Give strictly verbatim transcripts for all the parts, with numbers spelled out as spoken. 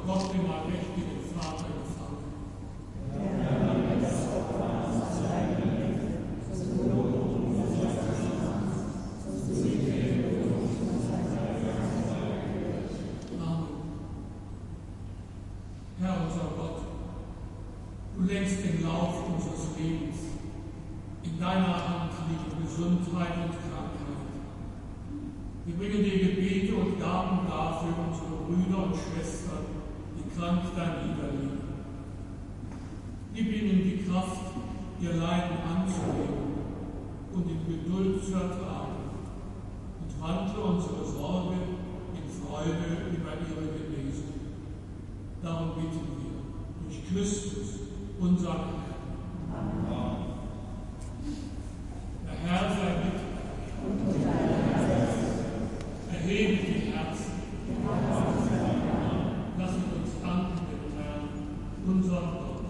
Gott, dem allmächtigen Vater, gefallen. Herr, unser Gott, du lenkst den Lauf unseres Lebens. In deiner Hand liegen Gesundheit und Krankheit. Wir bringen dir Gebete und Gaben dar für unsere Brüder und Schwestern, die krank da niederliegen. Gib ihnen die Kraft, ihr Leiden anzunehmen und in Geduld zu ertragen. Und wandle unsere Sorge in Freude über ihre Genesung. Darum bitten wir durch Christus, unseren Herrn. Amen. Der Herr sei mit euch. Erhebe die Herzen. Lasset uns danken dem Herrn, unserem Gott.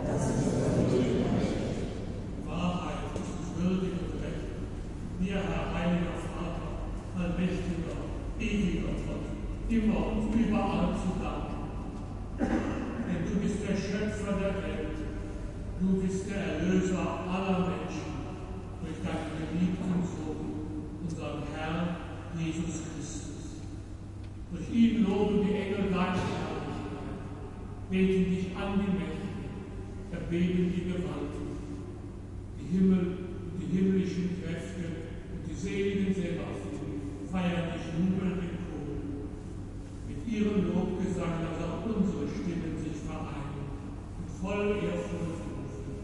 Wahrheit ist es würdig und recht, dir, Herr, heiliger Vater, allmächtiger, ewiger Gott, immer und überall zu danken. Denn du bist der Schöpfer der Welt, du bist der Erlöser aller Menschen, durch deinen geliebten Sohn, unseren Herrn Jesus Christus. Durch ihn loben die Engel deine Herrlichkeit, beten dich an die Mächte, erbeben die Gewalten, die Himmel, die himmlischen Kräfte und die seligen Seraphim feiern dich jubelnd im Chor. Mit ihrem Lobgesang lass auch unsere Stimmen sich vereinen und voll Ehrfurcht rufen.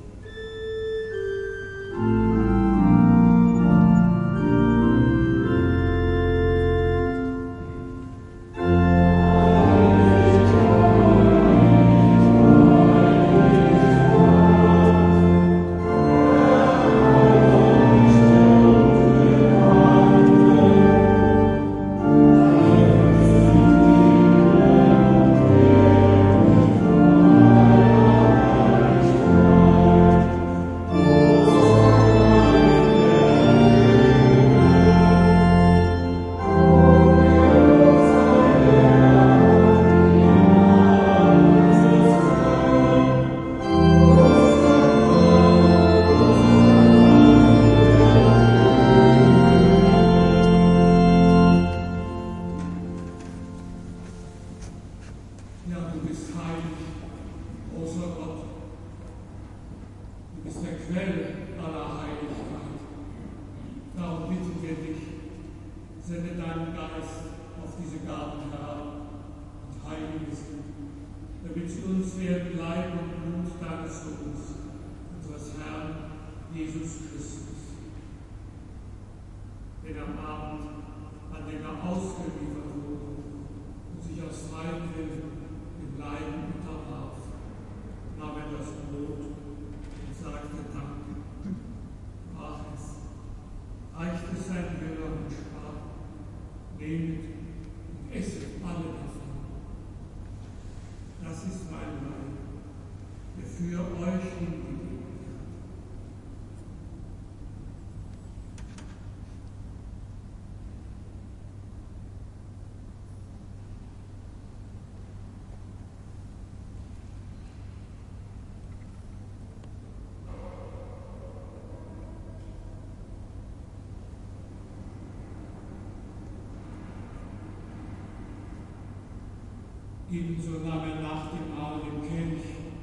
Ebenso nahm er nach dem Mahl den Kelch,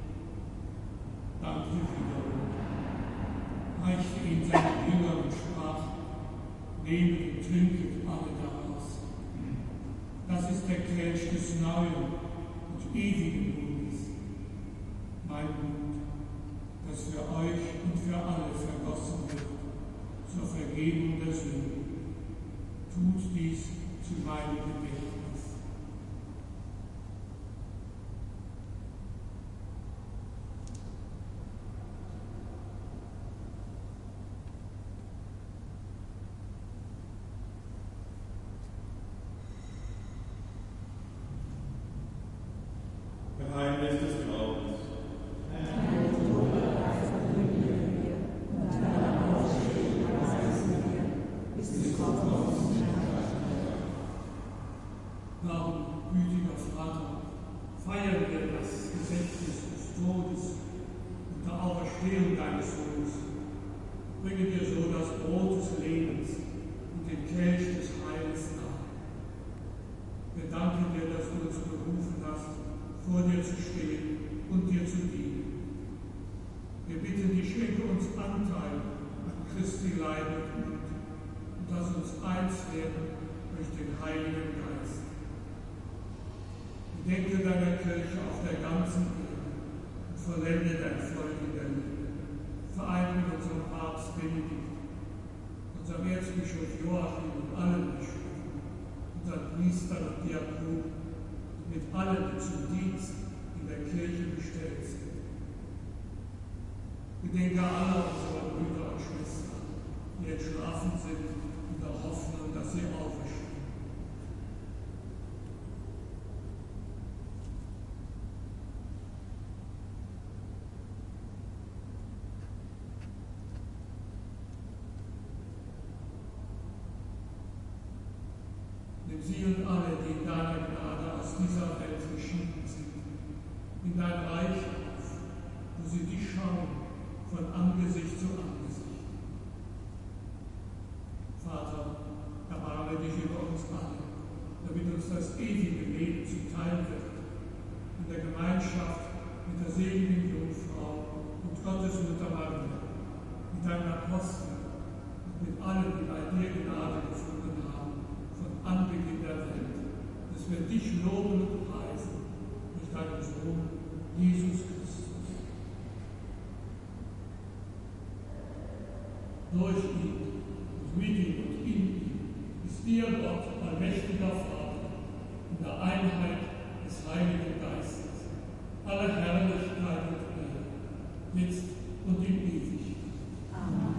dankte wiederum, reichte ihn seinen Jüngern und sprach: Nehmet und trinket alle daraus. Das ist der Kelch des neuen und ewigen Bundes, mein Blut, das für euch und für alle vergossen wird, zur Vergebung der Sünden. Tut dies zu meinem Gedächtnis. Geheimnis des Glaubens. Darum, gütiger Vater, feiern wir das Gedächtnis des Todes und der Auferstehung deines Sohnes. Bringe dir so das Brot des Lebens und den Kelch des Heils nahe. Wir danken dir, dass du uns berufen hast, vor dir zu stehen und dir zu dienen. Wir bitten dich, schenke uns Anteil an Christi Leib und Blut und lass uns eins werden durch den Heiligen Geist. Gedenke deiner Kirche auf der ganzen Erde und vollende dein Volk in der Liebe. Vereint mit unserem Papst Benedikt, unserem Erzbischof Joachim und allen Bischöfen, unseren Priestern und Diakonen, mit allen, die zum Dienst in der Kirche bestellt sind. Gedenke aller unserer Brüder und Schwestern, die entschlafen sind, in der Hoffnung, dass sie auferstehen. Nimm sie und alle, die in deiner Gnade aus dieser Welt geschieden sind, in dein Reich auf, wo sie dich schauen, von Angesicht zu Angesicht. Vater, erbarme dich über uns alle, damit uns das ewige Leben zuteil wird, in der Gemeinschaft mit der seligen Jungfrau und Gottesmutter Maria, mit deinen Aposteln und mit allen, die bei dir Gnade gefunden haben, von Anbeginn der Welt, dass wir dich loben und preisen durch deinen Sohn, Jesus Christus. Durch ihn, und mit ihm und in ihm ist dir, Gott, allmächtiger Vater, in der Einheit des Heiligen Geistes, alle Herrlichkeit und Ehre, jetzt und in Ewigkeit. Amen.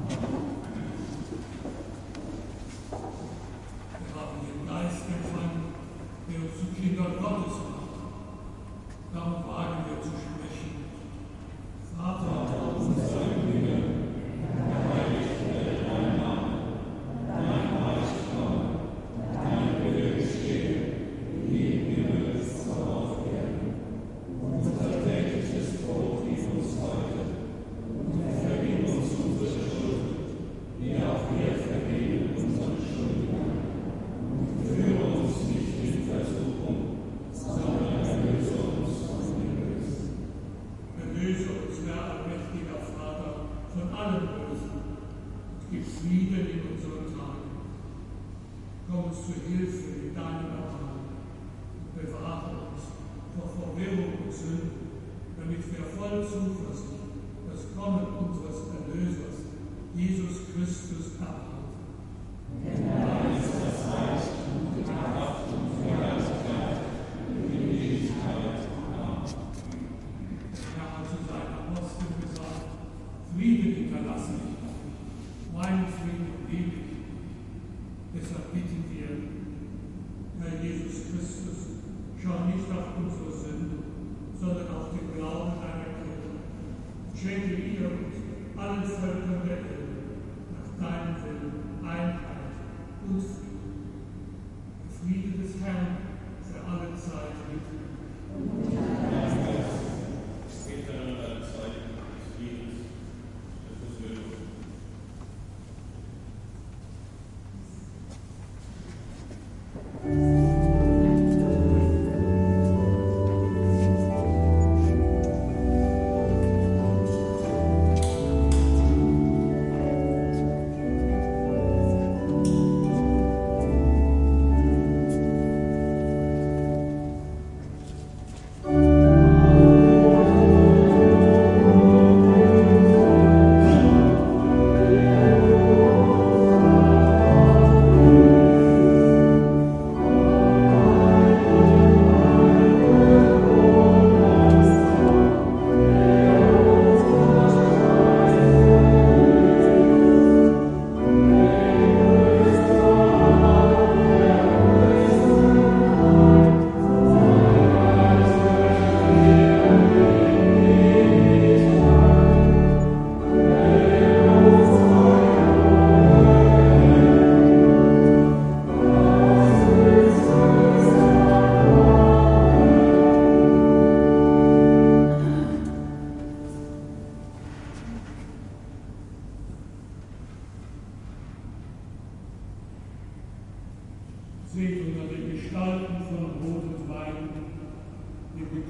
Wir haben den Geist empfangen, der uns zu Kindern Gottes macht. Darum wagen wir zu sprechen. Vater, unser im Himmel, geheiligt werde dein Name, dein Reich komme, dein Wille geschehe, wie im Himmel so auf Erden. Unser tägliches Brot gib uns heute und vergib uns unsere Schuld, wie auch wir vergeben unseren Schuldigern. Und führe uns nicht in Versuchung, sondern erlöse uns von dem Bösen. Erlöse uns, Herr allmächtiger Vater, von allem Bösen und gib Frieden in unseren Tagen. Komm uns zu Hilfe in deinem Erbarmen und bewahre uns vor Verwirrung und Sünden, damit wir voll Zuversicht das Kommen unseres Erlösers, Jesus Christus, erwarten. Denn dein ist das Reich und die Kraft und die Herrlichkeit in Ewigkeit. Amen. Der Herr hat zu seinen Aposteln gesagt: Frieden hinterlasse ich euch, meinen Frieden gebe ich. Deshalb bitten wir, Herr Jesus Christus, schau nicht auf unsere Sünden, sondern auf den Glauben deiner Kirche. Schenke ihr und allen Völkern der Erde nach deinem Willen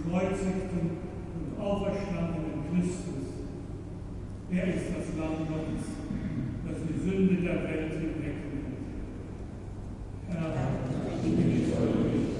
gekreuzigten und auferstandenen Christus. Er ist das Lamm Gottes, das die Sünde der Welt hinwegnimmt. Herr, ich bin